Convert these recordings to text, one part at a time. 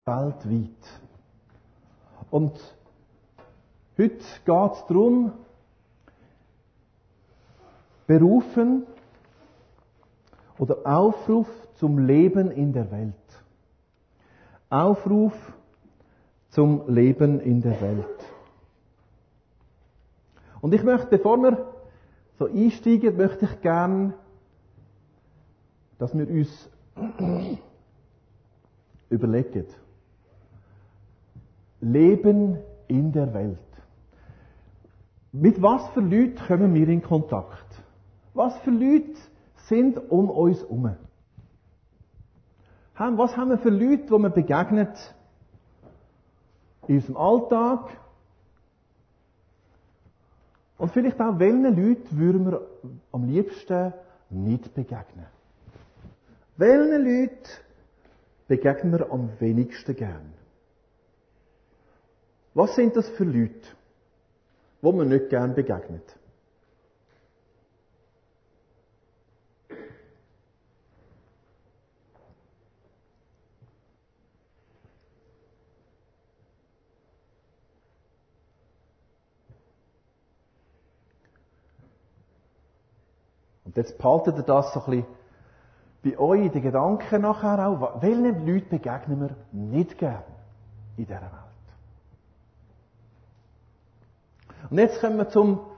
weltweit. Und heute geht es darum, berufen oder Aufruf zum Leben in der Welt. Aufruf zum Leben in der Welt. Und ich möchte, bevor wir so einsteigen, möchte ich gerne, dass wir uns überlegen. Leben in der Welt. Mit was für Leuten kommen wir in Kontakt? Was für Leute sind um uns herum? Was haben wir für Leute, die wir begegnet in unserem Alltag? Und vielleicht auch, welchen Leuten würden wir am liebsten nicht begegnen? Welchen Leuten begegnen wir am wenigsten gern? Was sind das für Leute, die man nicht gern begegnet? Und jetzt behaltet ihr das so ein bisschen bei euch in den Gedanken nachher auch. Welchen Leuten begegnen wir nicht gern in dieser Welt? Und jetzt kommen wir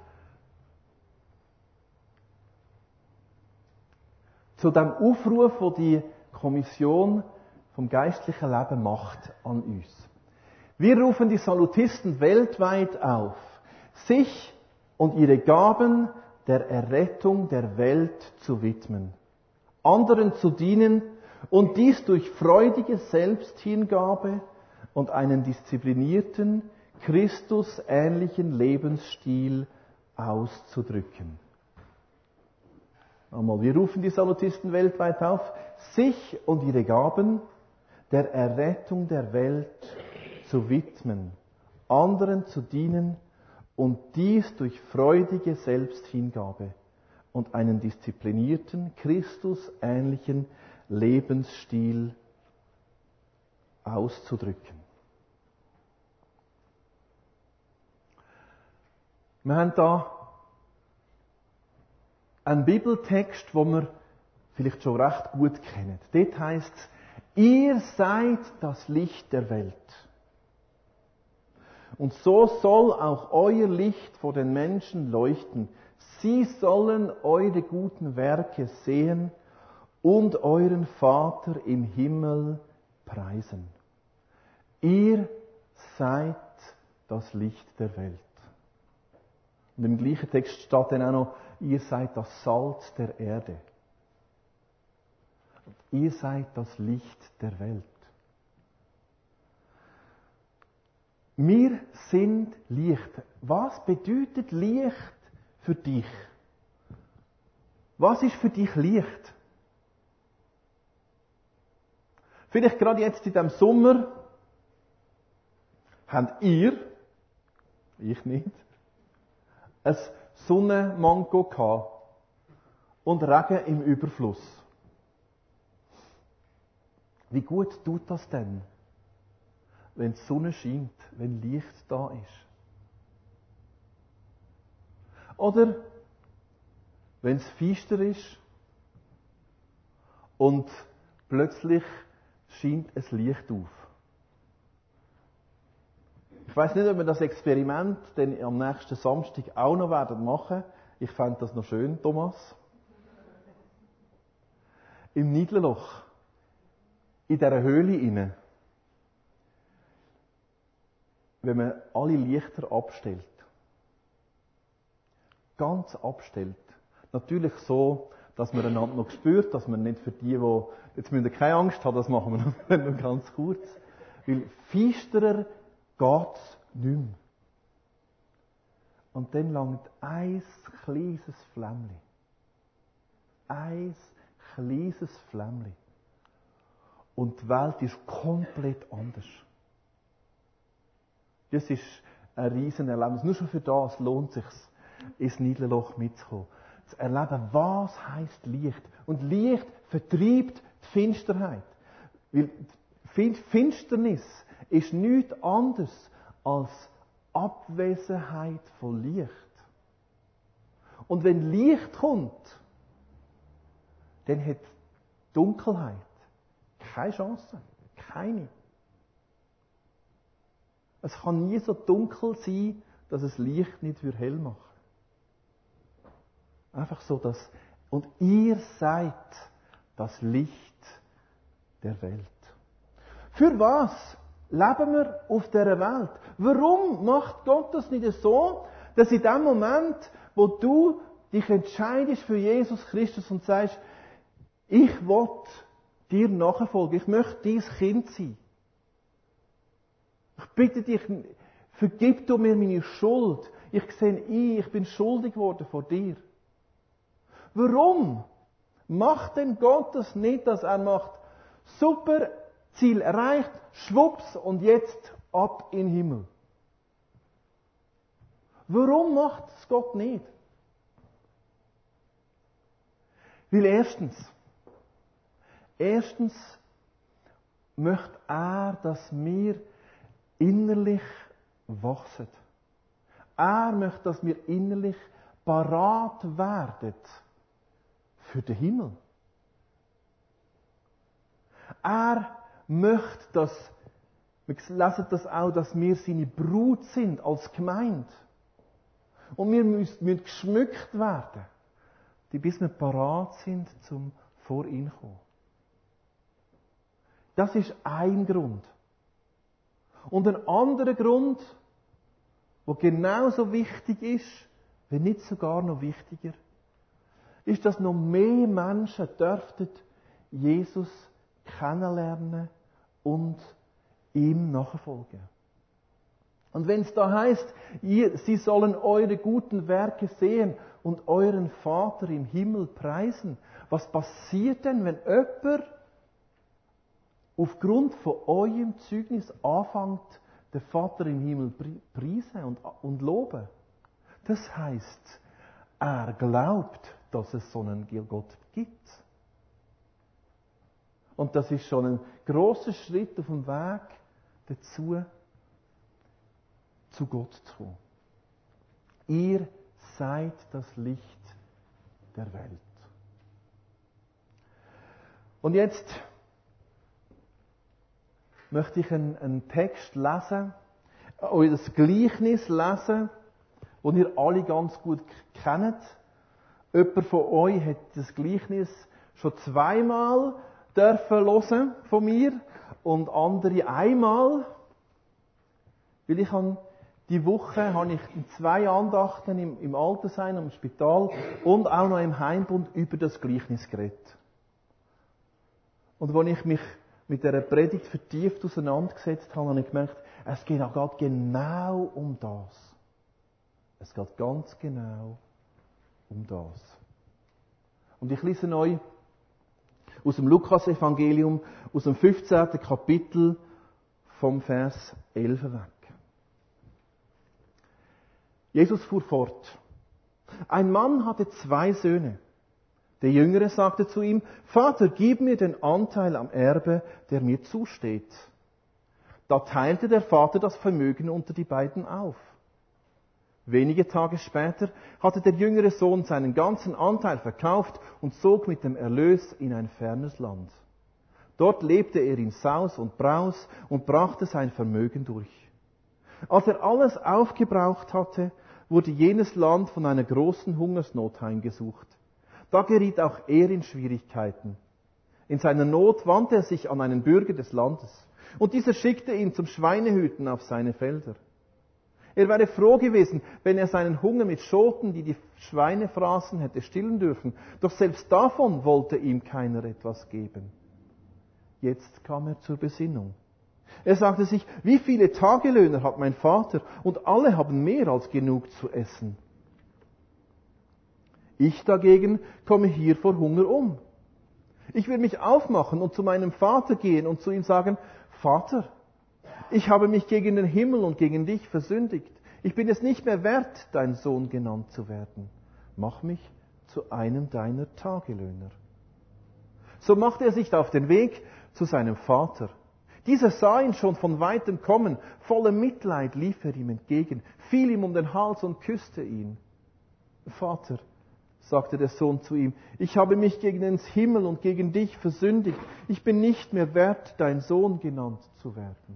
zu dem Aufruf, den die Kommission vom geistlichen Leben macht an uns. Wir rufen die Salutisten weltweit auf, sich und ihre Gaben der Errettung der Welt zu widmen, anderen zu dienen und dies durch freudige Selbsthingabe und einen disziplinierten, Christus-ähnlichen Lebensstil auszudrücken. Einmal, wir rufen die Salutisten weltweit auf, sich und ihre Gaben der Errettung der Welt zu widmen, anderen zu dienen und dies durch freudige Selbsthingabe und einen disziplinierten, Christus-ähnlichen Lebensstil auszudrücken. Wir haben da einen Bibeltext, den wir vielleicht schon recht gut kennen. Dort heisst es, ihr seid das Licht der Welt. Und so soll auch euer Licht vor den Menschen leuchten. Sie sollen eure guten Werke sehen und euren Vater im Himmel preisen. Ihr seid das Licht der Welt. Und im gleichen Text steht dann auch noch, ihr seid das Salz der Erde. Und ihr seid das Licht der Welt. Wir sind Licht. Was bedeutet Licht für dich? Was ist für dich Licht? Vielleicht gerade jetzt in diesem Sommer habt ihr, ich nicht, ein Sonnenmanko gehabt und Regen im Überfluss. Wie gut tut das denn, wenn die Sonne scheint, wenn Licht da ist? Oder wenn es finster ist und plötzlich scheint ein Licht auf. Ich weiss nicht, ob wir das Experiment dann am nächsten Samstag auch noch machen werden. Ich fände das noch schön, Thomas. Im Nidlerloch, in dieser Höhle inne, wenn man alle Lichter abstellt. Ganz abstellt. Natürlich so, dass man einander noch spürt, dass man nicht für die jetzt müssen wir keine Angst haben, das machen wir noch ganz kurz. Weil finsterer geht's nicht mehr. Und dann langt ein kleines Flämmchen. Ein kleines Flämmchen. Und die Welt ist komplett anders. Das ist ein riesen Erlebnis. Nur schon für das lohnt es sich, ins Nidlerloch mitzukommen. Zu erleben, was heisst Licht. Und Licht vertreibt die Finsterheit. Weil Finsternis ist nichts anderes als Abwesenheit von Licht. Und wenn Licht kommt, dann hat Dunkelheit keine Chance. Keine. Es kann nie so dunkel sein, dass es Licht nicht hell machen würde. Einfach so, dass... Und ihr seid das Licht der Welt. Für was leben wir auf dieser Welt? Warum macht Gott das nicht so, dass in dem Moment, wo du dich entscheidest für Jesus Christus und sagst, ich will dir nachfolgen, ich möchte dein Kind sein. Ich bitte dich, vergib du mir meine Schuld. Ich sehe ich bin schuldig geworden vor dir. Warum macht denn Gott das nicht, dass er macht, super, Ziel erreicht, schwupps und jetzt ab in den Himmel? Warum macht es Gott nicht? Weil erstens möchte er, dass wir innerlich wachsen. Er möchte, dass wir innerlich parat werden für den Himmel. Er möchte, wir lesen das auch, dass wir seine Brut sind als Gemeinde. Und wir müssen geschmückt werden, bis wir parat sind, zum vor ihn kommen. Das ist ein Grund. Und ein anderer Grund, der genauso wichtig ist, wenn nicht sogar noch wichtiger, ist, dass noch mehr Menschen dürften Jesus kennenlernen und ihm nachfolgen. Und wenn es da heißt, sie sollen eure guten Werke sehen und euren Vater im Himmel preisen, was passiert denn, wenn jemand aufgrund von eurem Zeugnis anfängt, den Vater im Himmel preisen und loben? Das heißt, er glaubt, dass es so einen Gott gibt. Und das ist schon ein grosser Schritt auf dem Weg dazu, zu Gott zu kommen. Ihr seid das Licht der Welt. Und jetzt möchte ich einen Text lesen, euch das Gleichnis lesen, das ihr alle ganz gut kennt. Jemand von euch hat das Gleichnis schon zweimal hören von mir und andere einmal. Weil die Woche habe ich in 2 Andachten im Altersheim, im Spital und auch noch im Heimbund über das Gleichnis geredet. Und als ich mich mit dieser Predigt vertieft auseinandergesetzt habe ich gemerkt, es geht auch gerade genau um das. Es geht ganz genau um das. Und ich lese euch aus dem Lukas-Evangelium, aus dem 15. Kapitel vom Vers 11 weg. Jesus fuhr fort. Ein Mann hatte 2 Söhne. Der Jüngere sagte zu ihm, Vater, gib mir den Anteil am Erbe, der mir zusteht. Da teilte der Vater das Vermögen unter die beiden auf. Wenige Tage später hatte der jüngere Sohn seinen ganzen Anteil verkauft und zog mit dem Erlös in ein fernes Land. Dort lebte er in Saus und Braus und brachte sein Vermögen durch. Als er alles aufgebraucht hatte, wurde jenes Land von einer großen Hungersnot heimgesucht. Da geriet auch er in Schwierigkeiten. In seiner Not wandte er sich an einen Bürger des Landes, und dieser schickte ihn zum Schweinehüten auf seine Felder. Er wäre froh gewesen, wenn er seinen Hunger mit Schoten, die Schweine fraßen, hätte stillen dürfen, doch selbst davon wollte ihm keiner etwas geben. Jetzt kam er zur Besinnung. Er sagte sich, wie viele Tagelöhner hat mein Vater, und alle haben mehr als genug zu essen. Ich dagegen komme hier vor Hunger um. Ich will mich aufmachen und zu meinem Vater gehen und zu ihm sagen, Vater, ich habe mich gegen den Himmel und gegen dich versündigt. Ich bin es nicht mehr wert, dein Sohn genannt zu werden. Mach mich zu einem deiner Tagelöhner. So machte er sich auf den Weg zu seinem Vater. Dieser sah ihn schon von weitem kommen. Voller Mitleid lief er ihm entgegen, fiel ihm um den Hals und küsste ihn. Vater, sagte der Sohn zu ihm, ich habe mich gegen den Himmel und gegen dich versündigt. Ich bin nicht mehr wert, dein Sohn genannt zu werden.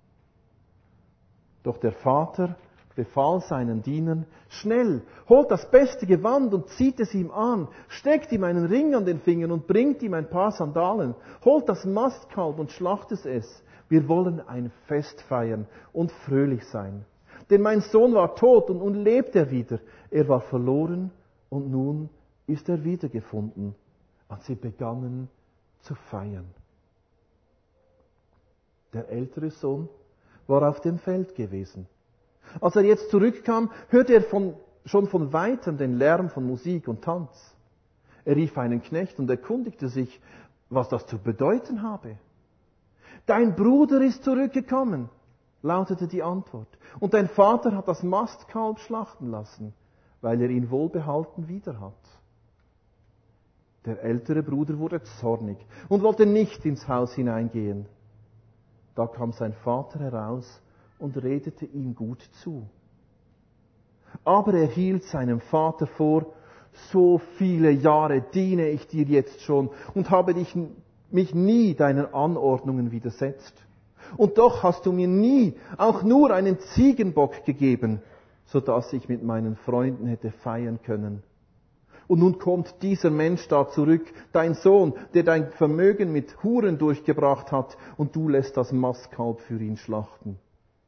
Doch der Vater befahl seinen Dienern, schnell, holt das beste Gewand und zieht es ihm an, steckt ihm einen Ring an den Fingern und bringt ihm ein paar Sandalen, holt das Mastkalb und schlachtet es. Wir wollen ein Fest feiern und fröhlich sein. Denn mein Sohn war tot und nun lebt er wieder. Er war verloren und nun ist er wiedergefunden. Und sie begannen zu feiern. Der ältere Sohn war auf dem Feld gewesen. Als er jetzt zurückkam, hörte er schon von weitem den Lärm von Musik und Tanz. Er rief einen Knecht und erkundigte sich, was das zu bedeuten habe. Dein Bruder ist zurückgekommen, lautete die Antwort. Und dein Vater hat das Mastkalb schlachten lassen, weil er ihn wohlbehalten wieder hat. Der ältere Bruder wurde zornig und wollte nicht ins Haus hineingehen. Da kam sein Vater heraus und redete ihm gut zu. Aber er hielt seinem Vater vor, so viele Jahre diene ich dir jetzt schon und habe mich nie deinen Anordnungen widersetzt. Und doch hast du mir nie auch nur einen Ziegenbock gegeben, so dass ich mit meinen Freunden hätte feiern können. Und nun kommt dieser Mensch da zurück, dein Sohn, der dein Vermögen mit Huren durchgebracht hat, und du lässt das Mastkalb für ihn schlachten.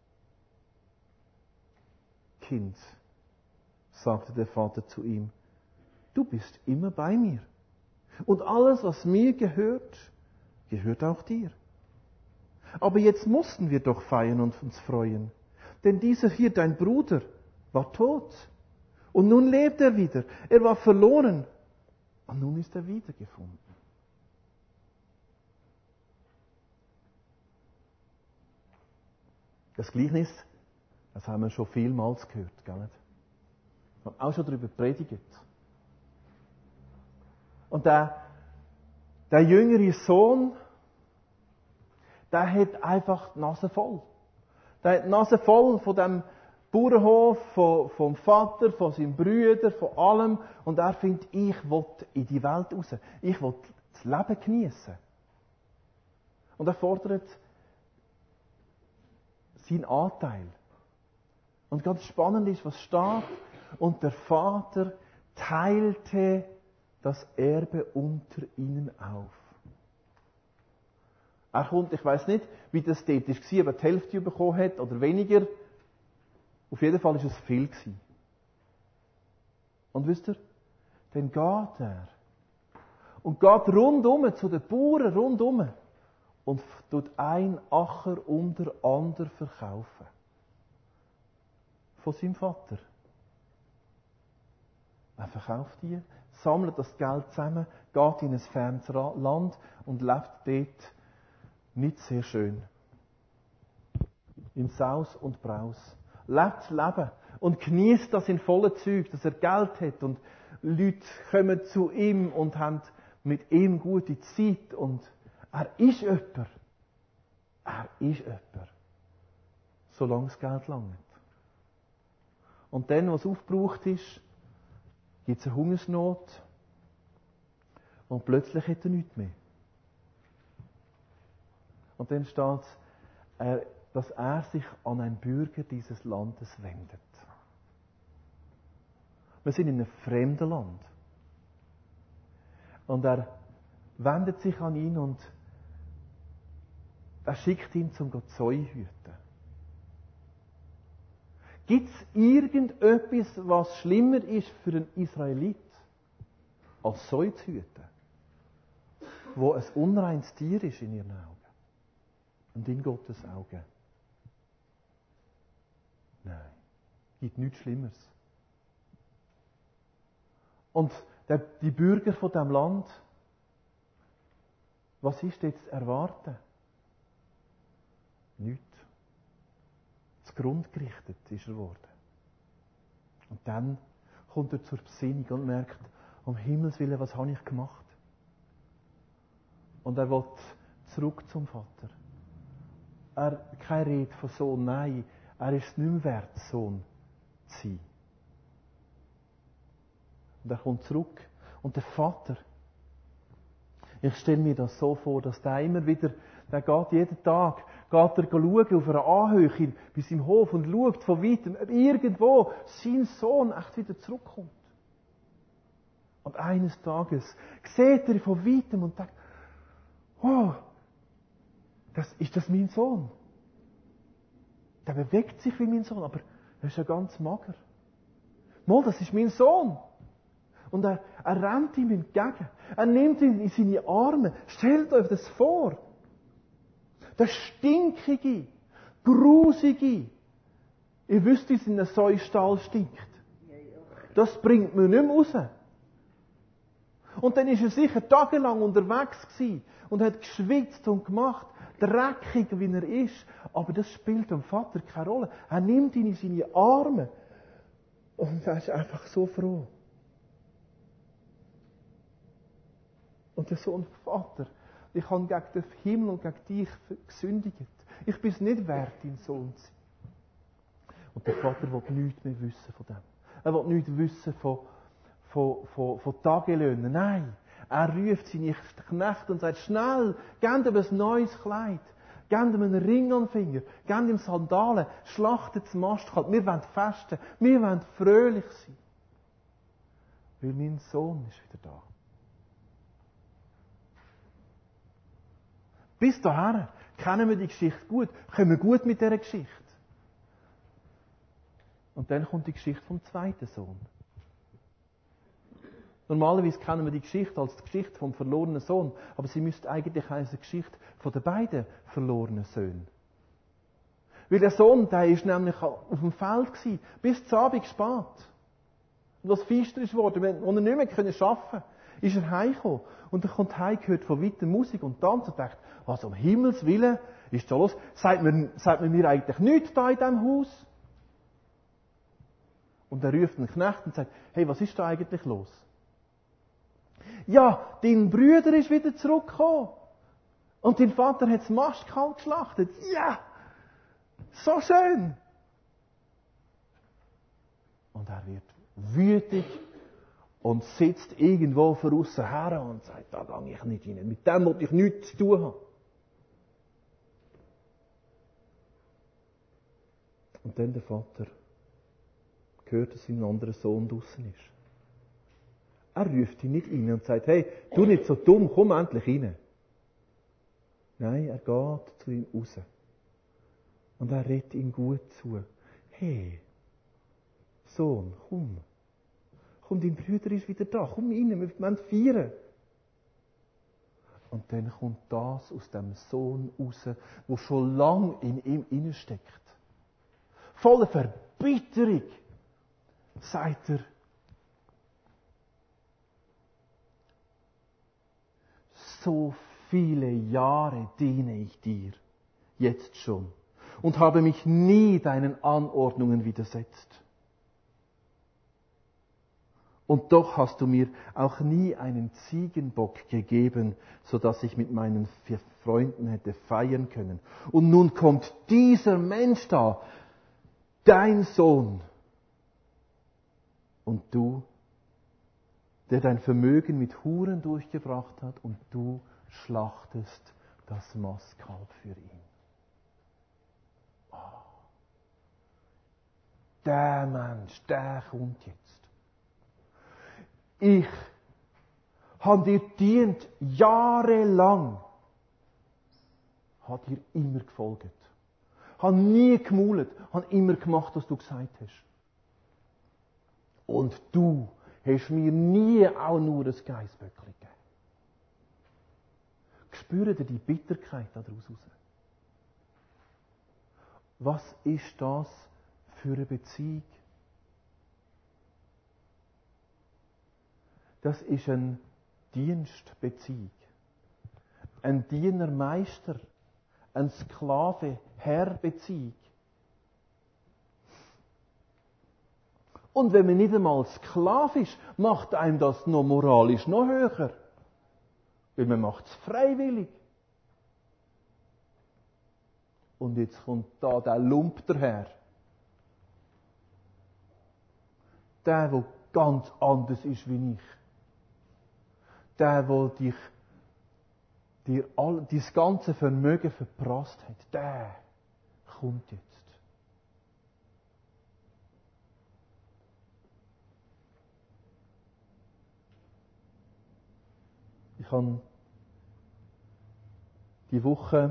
Kind, sagte der Vater zu ihm, du bist immer bei mir. Und alles, was mir gehört, gehört auch dir. Aber jetzt mussten wir doch feiern und uns freuen. Denn dieser hier, dein Bruder, war tot. Und nun lebt er wieder. Er war verloren. Und nun ist er wiedergefunden. Das Gleichnis, das haben wir schon vielmals gehört, gell? Wir haben auch schon darüber predigt. Und der jüngere Sohn, der hat einfach die Nase voll. Der hat die Nase voll von dem Bauernhof, vom Vater, von seinen Brüdern, von allem. Und er findet, ich will in die Welt raus. Ich will das Leben genießen. Und er fordert seinen Anteil. Und ganz spannend ist, was steht. Und der Vater teilte das Erbe unter ihnen auf. Er kommt, ich weiss nicht, wie das dort war, ob er die Hälfte bekommen hat oder weniger. Auf jeden Fall war es viel. Und wisst ihr, dann geht er und geht rundum zu den Bauern rundum und tut ein Acker unter anderen verkaufen. Von seinem Vater. Er verkauft die, sammelt das Geld zusammen, geht in ein fernes Land und lebt dort nicht sehr schön. In Saus und Braus. Lebt das Leben und genießt das in vollen Zügen, dass er Geld hat und Leute kommen zu ihm und haben mit ihm gute Zeit und er ist jemand. Er ist jemand. Solange das Geld langt. Und dann, was aufgebraucht ist, gibt es eine Hungersnot und plötzlich hat er nichts mehr. Und dann steht es, dass er sich an einen Bürger dieses Landes wendet. Wir sind in einem fremden Land. Und er wendet sich an ihn und er schickt ihn zum Zeu hüten. Gibt es irgendetwas, was schlimmer ist für einen Israelit, als Zeu zu hüten? Wo ein unreines Tier ist in ihren Augen. Und in Gottes Augen. Nein, es gibt nichts Schlimmeres. Und die Bürger von diesem Land, was ist jetzt zu erwarten? Nichts. Zugrunde gerichtet ist er worden. Und dann kommt er zur Besinnung und merkt, um Himmels Willen, was habe ich gemacht? Und er will zurück zum Vater. keine Rede von Sohn. Nein, er ist es nicht mehr wert, Sohn zu sein. Und er kommt zurück. Und der Vater, ich stelle mir das so vor, dass der immer wieder, der geht jeden Tag, geht er schauen auf einer Anhöhe bei seinem Hof und schaut von weitem, ob irgendwo sein Sohn echt wieder zurückkommt. Und eines Tages sieht er von weitem und denkt, oh, ist das mein Sohn? Der bewegt sich wie mein Sohn, aber er ist ja ganz mager. Mal, das ist mein Sohn. Und er rennt ihm entgegen. Er nimmt ihn in seine Arme. Stellt euch das vor. Der stinkige, grusige. Ihr wisst, wie es in einem Säustall stinkt. Das bringt man nicht mehr raus. Und dann ist er sicher tagelang unterwegs gewesen und hat geschwitzt und gemacht, dreckig wie er ist. Aber das spielt dem Vater keine Rolle. Er nimmt ihn in seine Arme und er ist einfach so froh. Und der Sohn, Vater, ich habe gegen den Himmel und gegen dich gesündigt. Ich bin es nicht wert, dein Sohn zu sein. Und der Vater will nichts mehr wissen von dem. Er will nichts wissen von Tagelöhnen. Nein, er ruft seine Knechte und sagt, schnell, gebt ihm ein neues Kleid. Gebt ihm einen Ring an den Finger. Gebt ihm Sandalen. Schlachtet das Mastkalb. Wir wollen festen. Wir wollen fröhlich sein. Weil mein Sohn ist wieder da. Bis dahin kennen wir die Geschichte gut, kommen wir gut mit dieser Geschichte. Und dann kommt die Geschichte vom zweiten Sohn. Normalerweise kennen wir die Geschichte als die Geschichte vom verlorenen Sohn, aber sie müsste eigentlich heißen die Geschichte von den beiden verlorenen Söhnen. Weil der Sohn, der ist nämlich auf dem Feld gewesen, bis zum Abend spät. Und was finster ist worden, als er nicht mehr arbeiten konnte, ist er heimgekommen. Und er kommt heim, hört von weitem Musik und tanzt und denkt, was um Himmels Willen ist da los? Sagt man mir eigentlich nichts da in diesem Haus? Und er ruft einen Knecht und sagt, hey, was ist da eigentlich los? Ja, dein Bruder ist wieder zurückgekommen. Und dein Vater hat das Mastkalb geschlachtet. Ja! So schön! Und er wird wütig und sitzt irgendwo von aussen her und sagt, da gehe ich nicht rein. Mit dem will ich nichts zu tun haben. Und dann der Vater hört, dass sein anderer Sohn draussen ist. Er ruft ihn nicht rein und sagt, hey, du nicht so dumm, komm endlich rein. Nein, er geht zu ihm raus. Und er redet ihm gut zu. Hey, Sohn, komm. Komm, dein Bruder ist wieder da. Komm rein, wir wollen feiern. Und dann kommt das aus dem Sohn raus, wo schon lange in ihm innesteckt. Voller Verbitterung sagt er, so viele Jahre diene ich dir, jetzt schon, und habe mich nie deinen Anordnungen widersetzt. Und doch hast du mir auch nie einen Ziegenbock gegeben, so dass ich mit meinen 4 Freunden hätte feiern können. Und nun kommt dieser Mensch da, dein Sohn, und du, der dein Vermögen mit Huren durchgebracht hat, und du schlachtest das Mastkalb für ihn. Oh. Der Mensch, der kommt jetzt. Ich habe dir dient jahrelang, habe dir immer gefolgt, habe nie gemaulet, habe immer gemacht, was du gesagt hast. Und du hast mir nie auch nur ein Geißböckchen gegeben. Spürt ihr die Bitterkeit daraus raus? Was ist das für eine Beziehung? Das ist eine Dienstbeziehung. Ein Diener-Meister, ein Sklave-Herr-Beziehung. Und wenn man nicht einmal Sklave ist, macht einem das noch moralisch noch höher. Weil man macht es freiwillig. Und jetzt kommt da der Lump daher. Der ganz anders ist wie ich. Der dir dein ganze Vermögen verprasst hat. Der kommt jetzt. Ich habe die Woche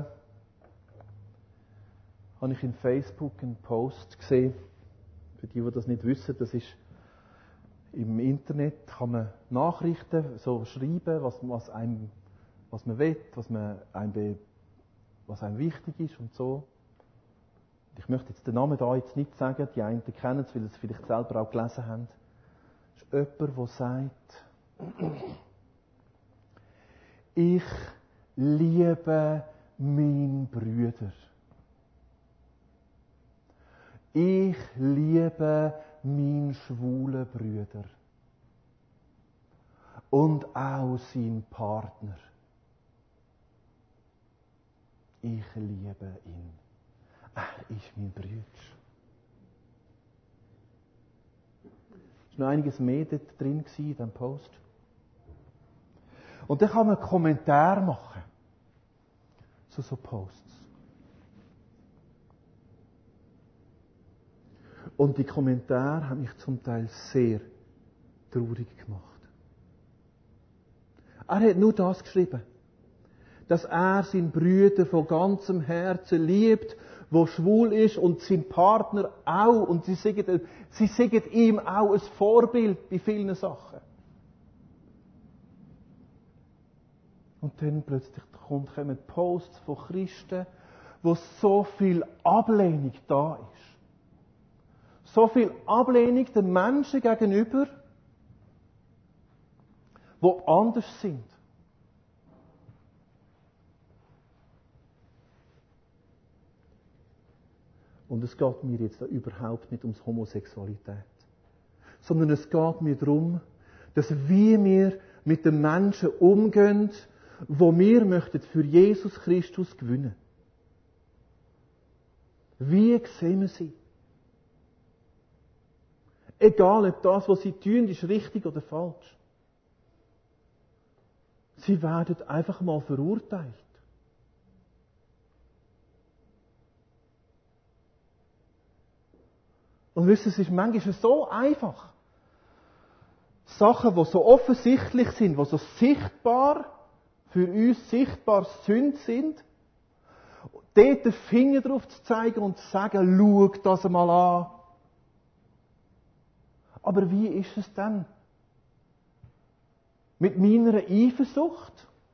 in Facebook einen Post gesehen. Für die das nicht wissen, das ist im Internet, kann man Nachrichten so schreiben, was man will, was einem wichtig ist und so. Ich möchte jetzt den Namen da jetzt nicht sagen, die einen kennen es, weil sie es vielleicht selber auch gelesen haben. Es ist jemand, der sagt, ich liebe meinen Brüder. Ich liebe meinen schwulen Brüder. Und auch seinen Partner. Ich liebe ihn. Er ist mein Bruder. Es war noch einiges mehr dort drin in diesem Post. Und dann kann man einen Kommentar machen zu so Posts. Und die Kommentare haben mich zum Teil sehr traurig gemacht. Er hat nur das geschrieben, dass er seinen Brüder von ganzem Herzen liebt, der schwul ist, und sein Partner auch. Und sie sagen ihm auch ein Vorbild bei vielen Sachen. Und dann plötzlich kommen Posts von Christen, wo so viel Ablehnung da ist. So viel Ablehnung den Menschen gegenüber, die anders sind. Und es geht mir jetzt da überhaupt nicht ums Homosexualität. Sondern es geht mir darum, dass wir mit den Menschen umgehen, wo wir möchten für Jesus Christus gewinnen. Wie sehen wir sie? Egal, ob das, was sie tun, ist richtig oder falsch. Sie werden einfach mal verurteilt. Und wisst ihr, es ist manchmal so einfach. Sachen, die so offensichtlich sind, die so sichtbar, für uns sichtbar Sünde sind, dort den Finger drauf zu zeigen und zu sagen, schau das mal an. Aber wie ist es denn mit meiner Eifersucht?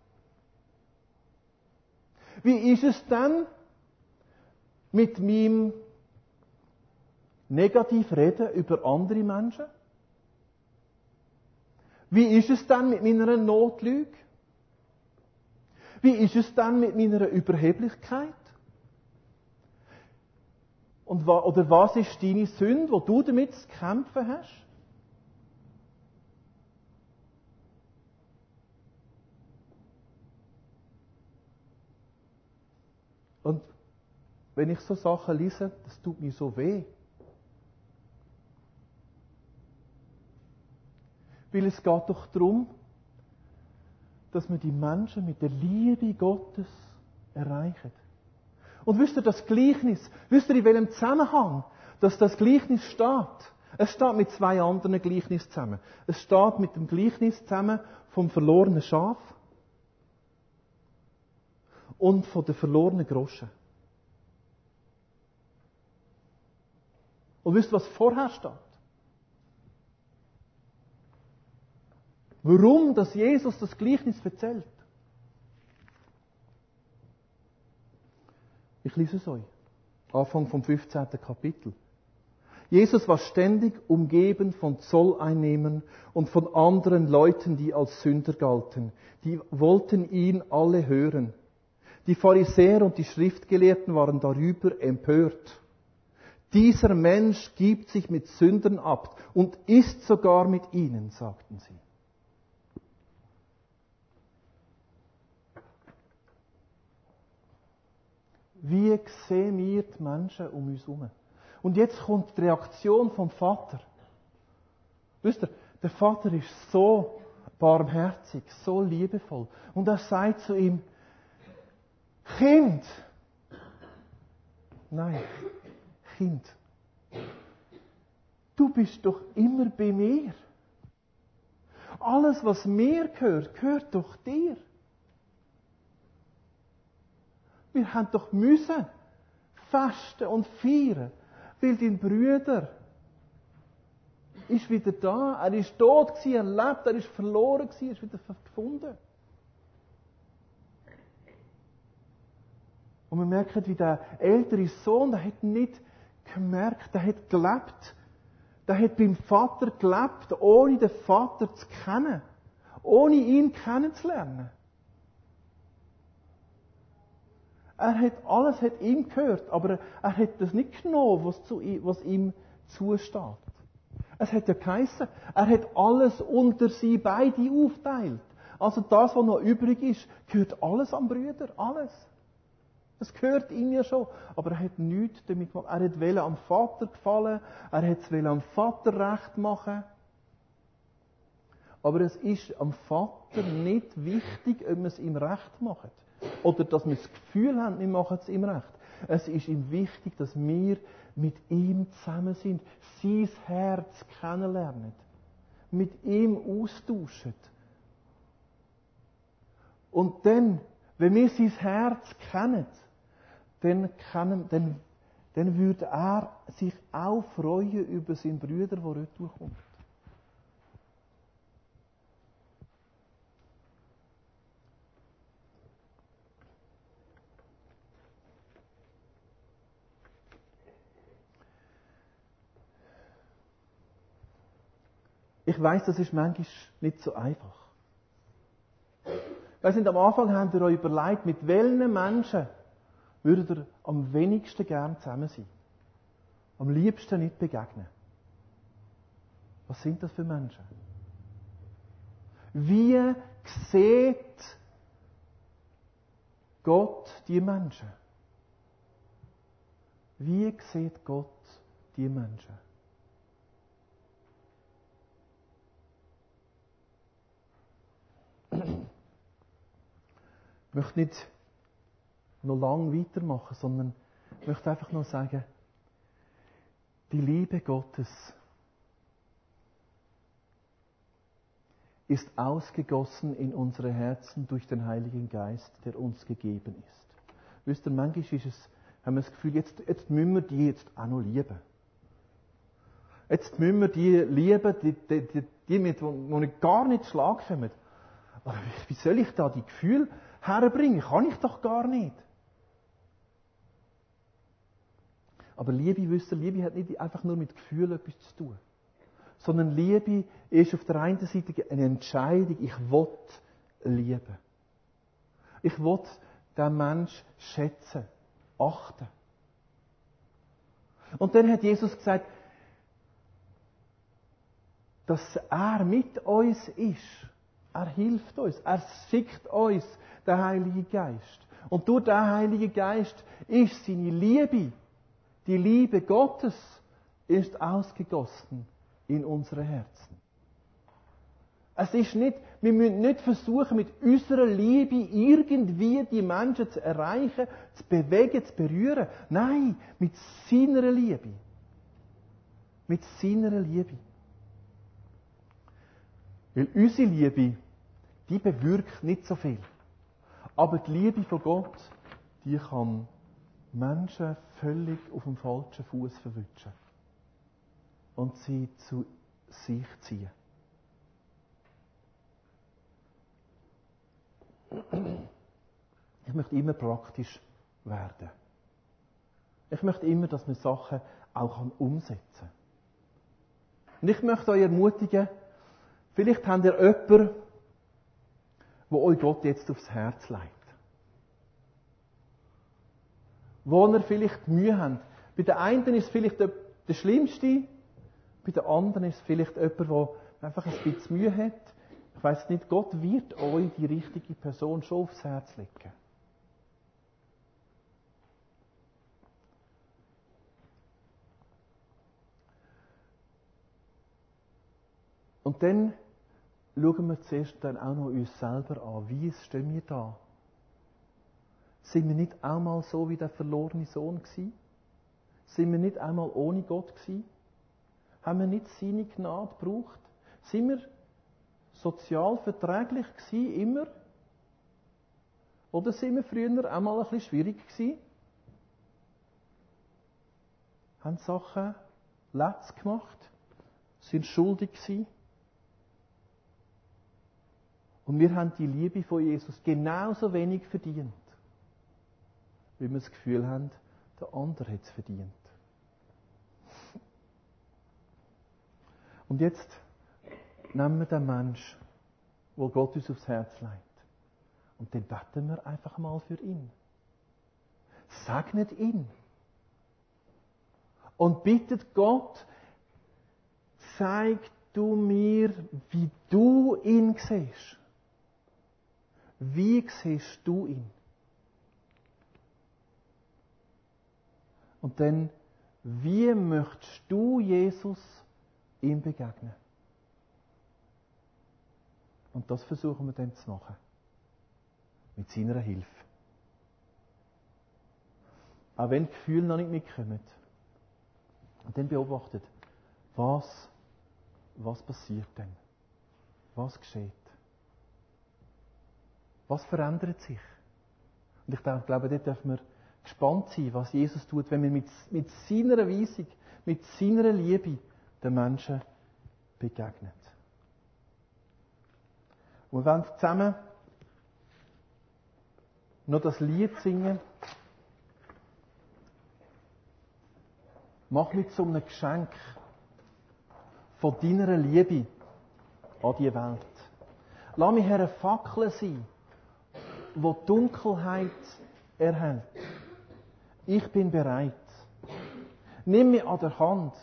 Wie ist es denn mit meinem Negativreden über andere Menschen? Wie ist es denn mit meiner Notlüge? Wie ist es denn mit meiner Überheblichkeit? Oder was ist deine Sünde, wo du damit zu kämpfen hast? Und wenn ich so Sachen lese, das tut mir so weh. Weil es geht doch darum, dass wir die Menschen mit der Liebe Gottes erreichen. Und wisst ihr, das Gleichnis, wisst ihr, in welchem Zusammenhang dass das Gleichnis steht? Es steht mit zwei anderen Gleichnissen zusammen. Es steht mit dem Gleichnis zusammen vom verlorenen Schaf und von der verlorenen Groschen. Und wisst ihr, was vorher steht? Warum, dass Jesus das Gleichnis erzählt? Ich lese es euch. Anfang vom 15. Kapitel. Jesus war ständig umgeben von Zolleinnehmern und von anderen Leuten, die als Sünder galten. Die wollten ihn alle hören. Die Pharisäer und die Schriftgelehrten waren darüber empört. Dieser Mensch gibt sich mit Sündern ab und isst sogar mit ihnen, sagten sie. Wie sehen wir die Menschen um uns herum? Und jetzt kommt die Reaktion vom Vater. Wisst ihr, der Vater ist so barmherzig, so liebevoll. Und er sagt zu ihm, Kind! Nein, Kind. Du bist doch immer bei mir. Alles, was mir gehört, gehört doch dir. Wir haben doch müssen fasten und feiern, weil dein Bruder ist wieder da. Er ist tot gewesen, er lebt, er ist verloren gewesen, er ist wieder gefunden. Und wir merken, wie der ältere Sohn, der hat nicht gemerkt, der hat gelebt. Der hat beim Vater gelebt, ohne den Vater zu kennen. Ohne ihn kennenzulernen. Alles hat ihm gehört, aber er hat das nicht genommen, was ihm zusteht. Es hat ja geheissen, er hat alles unter sie beide aufteilt. Also das, was noch übrig ist, gehört alles am Brüder, alles. Das gehört ihm ja schon. Aber er hat nichts damit gemacht. Er wollte am Vater gefallen, er wollte am Vater recht machen. Aber es ist am Vater nicht wichtig, ob wir es ihm recht machen. Oder dass wir das Gefühl haben, wir machen es ihm recht. Es ist ihm wichtig, dass wir mit ihm zusammen sind, sein Herz kennenlernen, mit ihm austauschen. Und dann, wenn wir sein Herz kennen, dann würde er sich auch freuen über seinen Bruder, der retour kommt. Ich weiss, das ist manchmal nicht so einfach. Weißt du, am Anfang habt ihr euch überlegt, mit welchen Menschen würdet ihr am wenigsten gern zusammen sein? Am liebsten nicht begegnen. Was sind das für Menschen? Wie sieht Gott die Menschen? Wie sieht Gott die Menschen? Ich möchte nicht noch lange weitermachen, sondern ich möchte einfach nur sagen, die Liebe Gottes ist ausgegossen in unsere Herzen durch den Heiligen Geist, der uns gegeben ist. Wisst ihr, manchmal haben wir das Gefühl, jetzt müssen wir die jetzt auch noch lieben. Jetzt müssen wir die lieben, die gar nicht Schlag kommen. Aber wie soll ich da die Gefühle herbringen? Kann ich doch gar nicht. Aber Liebe hat nicht einfach nur mit Gefühlen etwas zu tun. Sondern Liebe ist auf der einen Seite eine Entscheidung, ich will lieben. Ich will den Menschen schätzen, achten. Und dann hat Jesus gesagt, dass er mit uns ist. Er hilft uns, er schickt uns den Heiligen Geist. Und durch den Heiligen Geist ist seine Liebe, die Liebe Gottes, ist ausgegossen in unsere Herzen. Es ist nicht, wir müssen nicht versuchen, mit unserer Liebe irgendwie die Menschen zu erreichen, zu bewegen, zu berühren. Nein, mit seiner Liebe. Mit seiner Liebe. Weil unsere Liebe, die bewirkt nicht so viel. Aber die Liebe von Gott, die kann Menschen völlig auf dem falschen Fuß verwischen. Und sie zu sich ziehen. Ich möchte immer praktisch werden. Ich möchte immer, dass man Sachen auch umsetzen kann. Und ich möchte euch ermutigen, vielleicht habt ihr jemanden, wo euch Gott jetzt aufs Herz legt. Wo ihr vielleicht Mühe habt. Bei der einen ist es vielleicht der Schlimmste, bei der anderen ist es vielleicht jemand, der einfach ein bisschen Mühe hat. Ich weiss nicht, Gott wird euch die richtige Person schon aufs Herz legen. Und dann schauen wir zuerst dann auch noch uns selber an. Wie stehen wir da? Sind wir nicht auch mal so wie der verlorene Sohn gewesen? Sind wir nicht einmal ohne Gott gewesen? Haben wir nicht seine Gnade gebraucht? Sind wir sozial verträglich gewesen, immer? Oder sind wir früher auch mal ein bisschen schwierig gewesen? Haben Sachen letzt gemacht? Sind schuldig gewesen? Und wir haben die Liebe von Jesus genauso wenig verdient, wie wir das Gefühl haben, der andere hat es verdient. Und jetzt nehmen wir den Menschen, wo Gott uns aufs Herz legt. Und dann beten wir einfach mal für ihn. Segnet ihn. Und bittet Gott, zeig du mir, wie du ihn siehst. Wie siehst du ihn? Und dann, wie möchtest du, Jesus, ihm begegnen? Und das versuchen wir dann zu machen. Mit seiner Hilfe. Auch wenn die Gefühle noch nicht mitkommen. Und dann beobachtet, was passiert denn? Was geschieht? Was verändert sich? Und ich glaube, dort dürfen wir gespannt sein, was Jesus tut, wenn wir mit seiner Weisung, mit seiner Liebe den Menschen begegnen. Und wir wollen zusammen noch das Lied singen. Mach mich zu einem Geschenk von deiner Liebe an die Welt. Lass mich eine Fackel sein, die die Dunkelheit erhält. Ich bin bereit. Nimm mich an der Hand.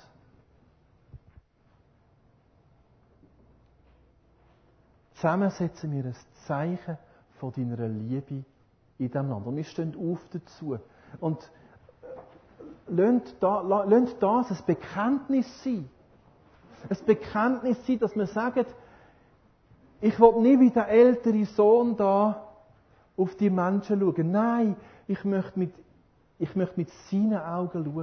Zusammen setzen wir ein Zeichen von deiner Liebe in diesem Land. Und wir stehen auf dazu. Und lasst das ein Bekenntnis sein. Ein Bekenntnis sein, dass wir sagen, ich will nicht wie der ältere Sohn da auf die Menschen schauen. Nein, ich möchte mit seinen Augen schauen.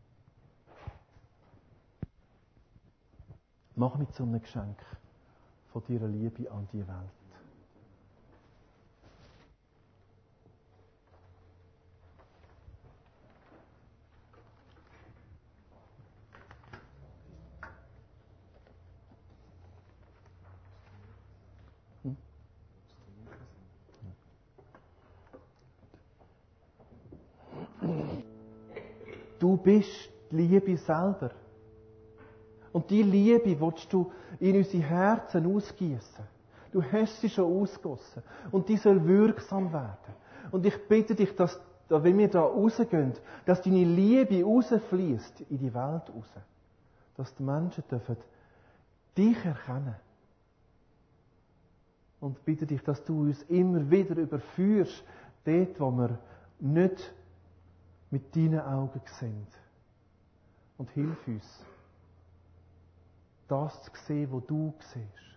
Mach mich zu einem Geschenk von deiner Liebe an die Welt. Du bist die Liebe selber. Und die Liebe willst du in unsere Herzen ausgießen. Du hast sie schon ausgossen. Und die soll wirksam werden. Und ich bitte dich, dass, wenn wir da rausgehen, dass deine Liebe rausfließt in die Welt raus. Dass die Menschen dürfen dich erkennen. Und bitte dich, dass du uns immer wieder überführst, dort, wo wir nicht mit deinen Augen sehen. Und hilf uns, das zu sehen, was du siehst.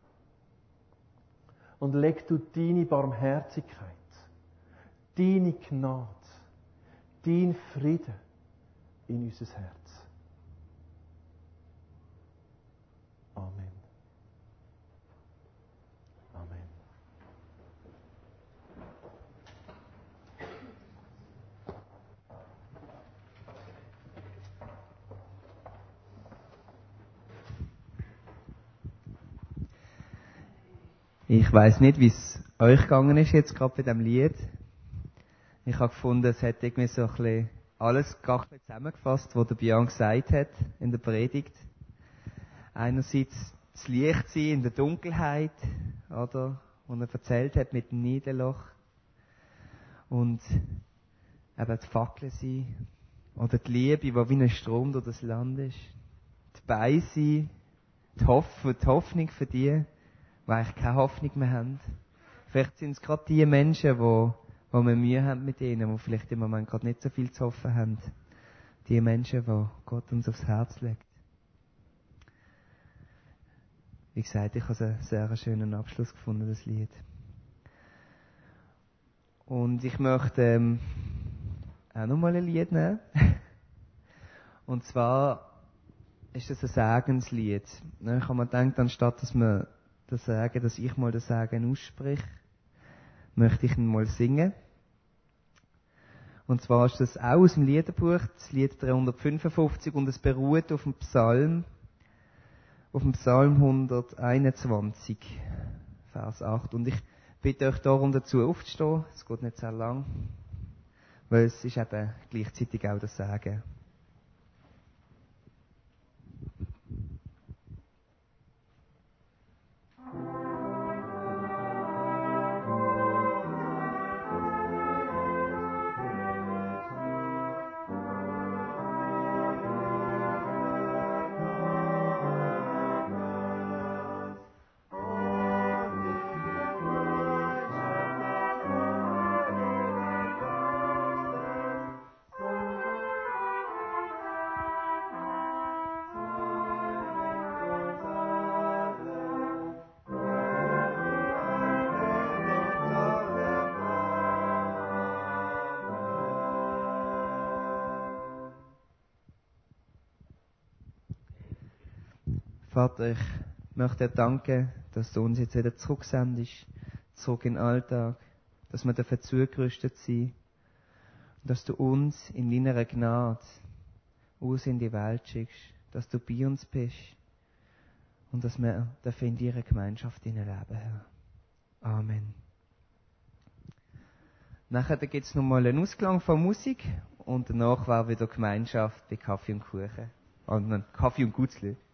Und leg du deine Barmherzigkeit, deine Gnade, dein Frieden in unser Herz. Amen. Amen. Ich weiss nicht, wie es euch gegangen ist jetzt gerade bei diesem Lied. Ich habe gefunden, es hat irgendwie so ein bisschen alles gar zusammengefasst, was der Björn gesagt hat in der Predigt. Einerseits das Licht sein in der Dunkelheit, oder? Und er erzählt hat mit dem Niederloch. Und eben die Fackel sein. Oder die Liebe, die wie ein Strom durch das Land ist. Die Beisein, die Hoffnung für die eigentlich keine Hoffnung mehr haben. Vielleicht sind es gerade die Menschen, wo wir Mühe haben mit ihnen, die vielleicht im Moment gerade nicht so viel zu hoffen haben. Die Menschen, die Gott uns aufs Herz legt. wie gesagt, ich habe einen sehr schönen Abschluss gefunden, das Lied. Und ich möchte auch nochmal ein Lied nehmen. Und zwar ist das ein Segenslied. Ich habe mir gedacht, anstatt dass wir das sagen, dass ich mal das Segen ausspreche, möchte ich ihn mal singen. Und zwar ist das auch aus dem Liederbuch, das Lied 355, und es beruht auf dem Psalm 121, Vers 8. Und ich bitte euch darum dazu aufzustehen, es geht nicht sehr lang, weil es ist eben gleichzeitig auch das Segen. Vater, ich möchte dir danken, dass du uns jetzt wieder zurücksendest, zurück in den Alltag, dass wir dafür zugerüstet sind und dass du uns in deiner Gnade aus in die Welt schickst, dass du bei uns bist und dass wir dafür in deiner Gemeinschaft leben, Herr. Amen. Nachher gibt es nochmal einen Ausklang von Musik und danach war wieder Gemeinschaft bei Kaffee und Kuchen. Und Kaffee und Gutzli.